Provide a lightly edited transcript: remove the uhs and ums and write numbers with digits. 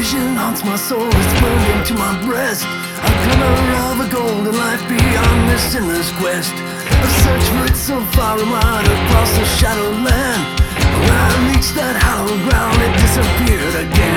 vision haunts my soul, it's burned into my breast. A glimmer of a golden life beyond this endless quest. I've searched for it so far and wide across the shadowed land. When I reached that hallowed ground, it disappeared again.